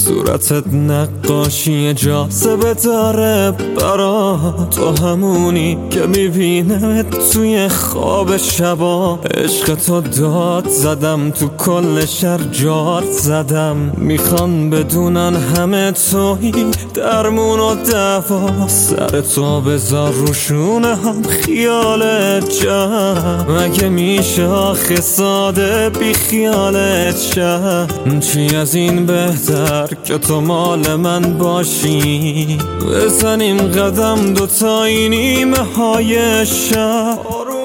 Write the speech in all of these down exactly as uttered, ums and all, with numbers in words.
صورتت نقاشی جاذبه داره برا، تو همونی که میبینمت توی خواب شبا. عشق تو داد زدم تو کل شهر جارت زدم، میخوان بدونن همه توی درمون و دوا. سر تو بذار روشونه هم خیالت جمع، مگه میشه آخه ساده بی خیالت شم؟ چی از این بهتر که تو مال من باشی، بزنیم قدم دوتایی نیمه های شب.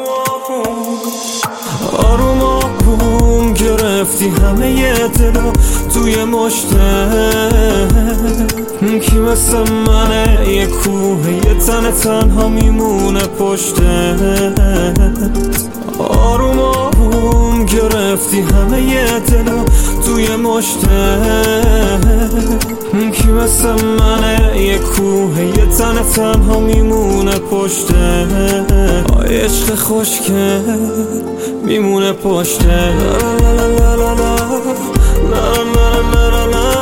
آروم آروم گرفتی همه ی دلو توی مشتت، کی مثل منه یه کوه یه تن تنها میمونه پشتت. آروم آروم گرفتی همه ی دلو توی مشتت، کی مثل منه یه کوه یه تن تنها میمونه پشتت. آی عشق خوشگل میمونه پشتت. لا لا لا لا لا لا لا لا لا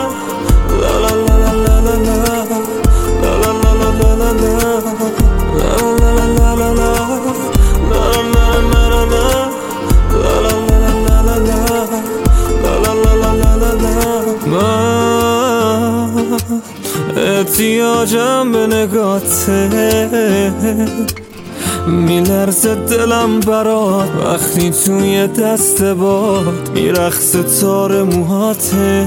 احتیاجم به نگاته، میلرزه دلم برات وقتی توی دست باد میرقصه تار موهاته.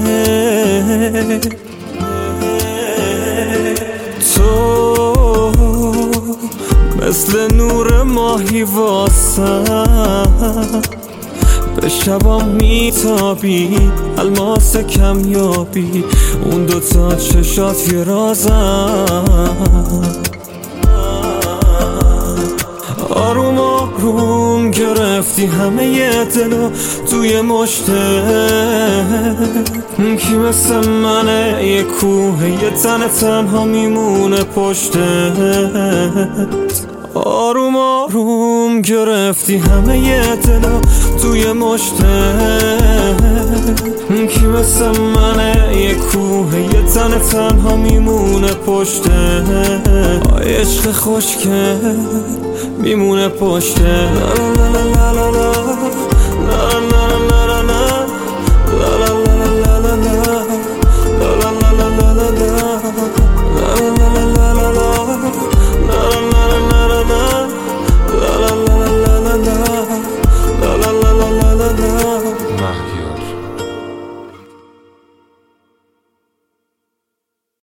تو مثل نور ماهی واسم، به شبام میتابی الماس کمیابی، اون دوتا چشات یه رازم. آروم آروم گرفتی همه ی دلو توی مشتت، کی مثل منه یه کوه یه تن تنها میمونه پشتت. آروم آروم گرفتی همه ی دلو توی مشتت، کی مثل منه یه کوه یه تن تنها میمونه پشتت. آی عشق خوشگل میمونه پشتت. لا لا لا لا لا